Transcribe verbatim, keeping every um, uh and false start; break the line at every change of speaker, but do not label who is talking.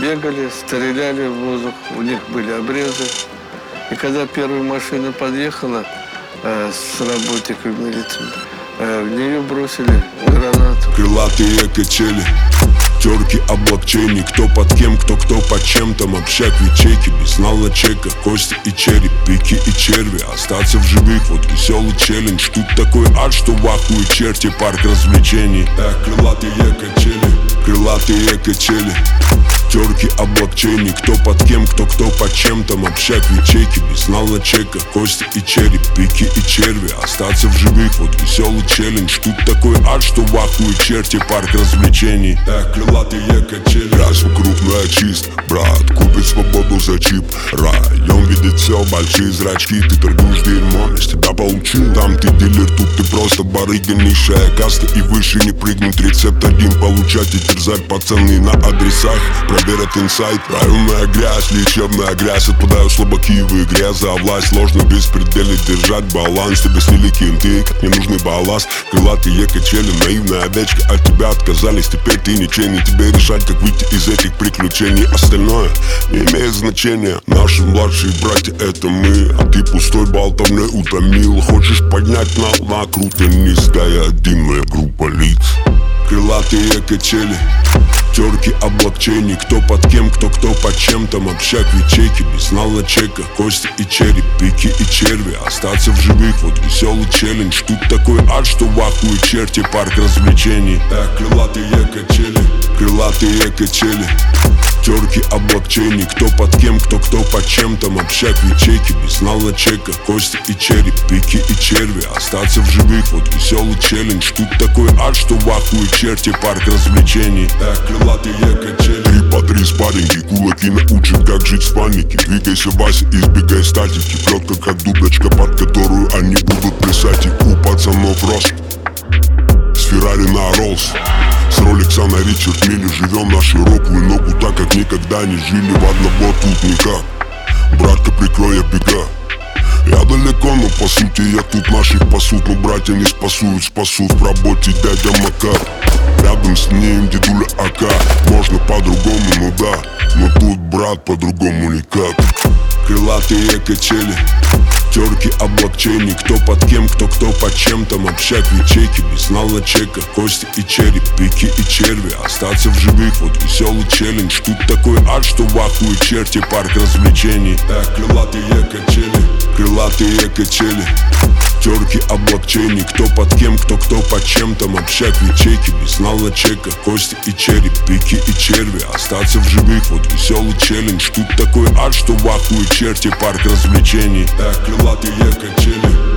бегали, стреляли в воздух, у них были обрезы. И когда первая машина подъехала э, с работниками милиции, э, в нее бросили гранату.
Крылатые качели, терки облокчений, кто под кем, кто кто под чем. Там общак в ячейке, без нала чека, кости и череп, пики и черви. Остаться в живых, вот веселый челлендж. Тут такой ад, что в ахуе черти, парк развлечений. Эх, крылатые качели, крылатые качели, терки облокчений, кто под кем, кто кто под чем. Там общак в ячейке, без нала чека, кости и череп, пики и черви. Остаться в живых, вот веселый челлендж. Тут такой ад, что в ахуе черти, парк развлечений. Эх, крылатые качели. Раз вокруг чист, брат, купит свободу за чип. Район видит все, большие зрачки. Ты торгуешь дерьмом, я тебя получил. Там ты дилер, тут ты просто барыга, низшая каста. И выше не прыгнуть, рецепт один получать и терзать пацаны на адресах. Проверят инсайт, правильная грязь, лечебная грязь. Отпадают слабаки в игре за власть. Сложно беспредельно держать баланс. Тебе снили кенты, как ненужный балласт. Крылатые качели, наивная овечка, от тебя отказались. Теперь ты ничейный, тебе решать, как выйти из этих приключений. Остальное не имеет значения. Наши младшие братья — это мы, а ты пустой болтовней утомил. Хочешь поднять нал, на круто низкая один, моя группа лиц. Крылатые качели, терки облокчений, кто под кем, кто кто под чем. Там общак в ячейке, без нала чека, кости и череп, пики и черви. Остаться в живых, вот веселый челлендж. Тут такой ад, что в ахуе черти, парк развлечений. Эх, крылатые качели, крылатые качели, терки облокчений, кто под кем, кто кто под чем. Там общак в ячейке, без нала чека, кости и череп, пики и черви. Остаться в живых, вот веселый челлендж. Тут такой ад, что в ахуе черти, парк развлечений. Эх, крылатые качели. Три по три спарринги, кулаки научат, как жить в панике. Двигайся, Вася, избегай статики. Плетка, как дудочка, под которую они будут плясать. И у пацанов рост с Феррари на Роллс, с Роликса на Ричард Милли. Живем на широкую ногу, так как никогда не жили в одного тут никак. Братка, прикрой, я бега. Я далеко, но по сути я тут, наших пасут. Но братья не спасут, спасут в работе дядя Макар. Рядом с ним дедуля АК. Можно по-другому, ну да, но тут брат по-другому никак. Крылатые качели, терки облокчений, кто под кем, кто кто под чем. Там общак в ячейке, без нала чека, кости и череп, пики и черви. Остаться в живых, вот веселый челлендж. Тут такой ад, что в ахуе черти, парк развлечений. Эх, крылатые качели, крылатые качели, терки облокчений, кто под кем, кто кто под чем. Там общак в ячейке, без нала чека, кости и череп, пики и черви. Остаться в живых, вот веселый челлендж. Тут такой ад, что в ахуе черти, парк развлечений. Эх, крылатые качели.